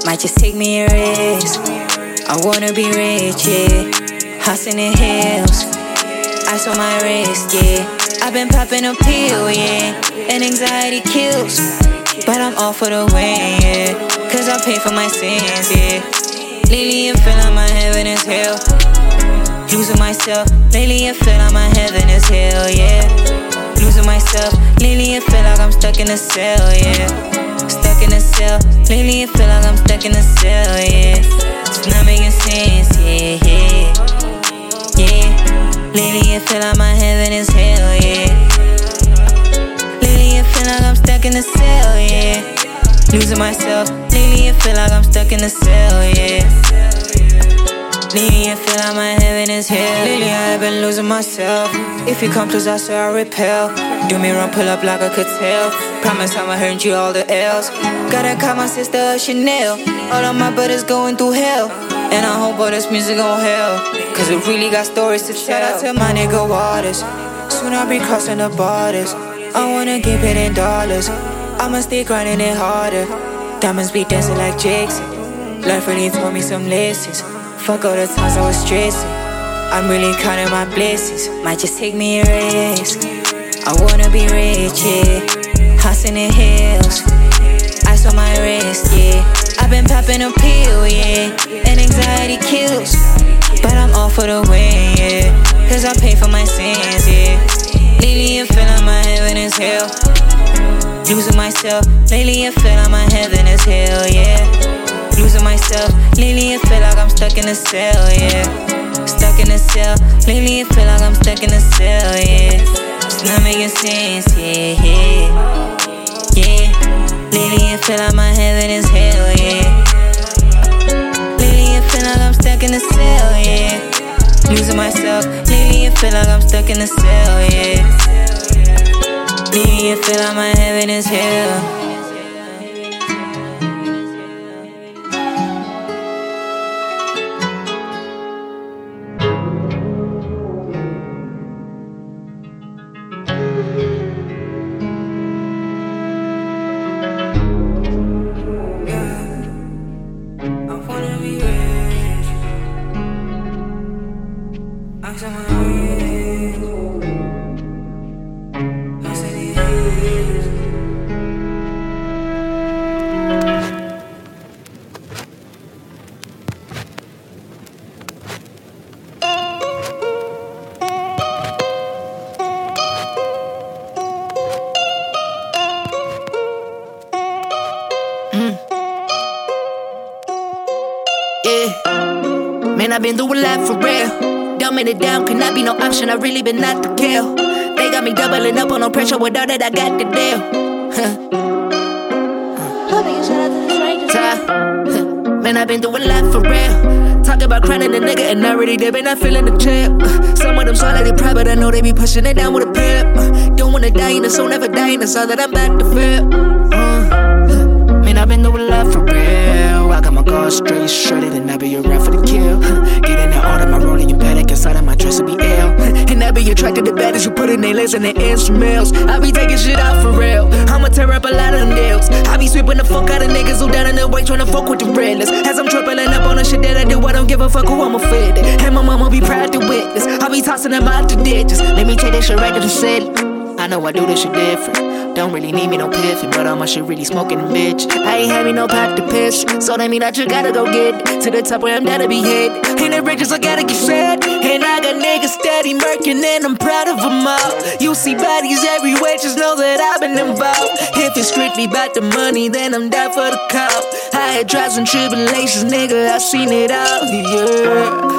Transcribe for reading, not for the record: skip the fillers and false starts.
Might just take me a risk. I wanna be rich, yeah. House in the hills, ice on my wrist, yeah. I've been popping a pill, yeah. And anxiety kills, but I'm all for the win, yeah. Cause I pay for my sins, yeah. Lately I feel like my heaven is hell. Losing myself, lately I feel like my heaven is hell, yeah. Losing myself, lately I feel like I'm stuck in a cell, yeah. Stuck in a cell, lately I feel like I'm stuck in a cell, yeah. It's not making sense, yeah, yeah. Yeah, lately I feel like my heaven is hell, yeah. Lately I feel like I'm stuck in a cell, yeah. Losing myself, lately I feel like I'm stuck in a cell, yeah. Lately I feel like my heaven is hell. Lately I've been losing myself. If you come close, I swear I repel. Do me wrong, pull up like I could tell. Promise I'ma hurt you all the L's. Gotta call my sister a Chanel. All of my brothers going through hell, and I hope all this music gon' help, cause we really got stories to tell. Shout out to my nigga Waters. Soon I'll be crossing the borders. I wanna get paid in dollars. I'ma stay grinding it harder. Diamonds be dancing like jigs. Life really taught me some lessons. Fuck all the times I was stressing. I'm really counting my blessings. Might just take me a risk. I wanna be rich, yeah. House in the hills, ice on my wrist, yeah. I've been popping a pill, yeah. And anxiety kills, but I'm all for the win, yeah. Cause I pay for my sins, yeah. Lately I feel like my heaven is hell. Losing myself, lately I feel like my heaven is hell, yeah. Losing myself, lately I feel like I'm stuck in a cell, yeah. Stuck in a cell, lately I feel like I'm stuck in a cell, yeah. It's not making sense, yeah, yeah. Yeah, lately I feel like my heaven is hell, yeah. Lately I feel like I'm stuck in a cell, yeah. Losing myself, lately I feel like I'm stuck in a cell, yeah. Lately I feel like my heaven is hell. Man, I've been through a lot for real. Dumbing it down, cannot be no option. I really been not to kill. They got me doubling up on no pressure with all that I got to deal. Man, I've been through a lot for real. Talk about crying a nigga and already they been not feeling the chill. Some of them saw like they proud, but I know they be pushing it down with a pimp. Don't wanna die in the soul, never die in the soul that I'm about to feel. Man, I've been through a lot for real. I got my guard straight, shredded, and I be around for the kill. Get in there, order my rolling in panic inside of my dress to be ill. And I be attracted to baddest who put in their legs and their instruments. I be taking shit out for real. I'ma tear up a lot of them deals. I be sweeping the fuck out of niggas who down in the way trying to fuck with the redless. As I'm tripling up on the shit that I do, I don't give a fuck who I'ma fit. And my mama be proud to witness. I be tossing them out the ditches. Let me take that shit right to the city. I know I do this shit different. Don't really need me no piffin', but all my shit really smoking, bitch. I ain't having no pot to piss, so that mean I just gotta go get to the top where I'm down to be hit. In the riches I gotta get fed, and I got niggas steady murking, and I'm proud of them all. You see bodies everywhere, just know that I've been involved. If it's strictly about the money, then I'm down for the call. I had trials and tribulations, nigga, I seen it all, yeah.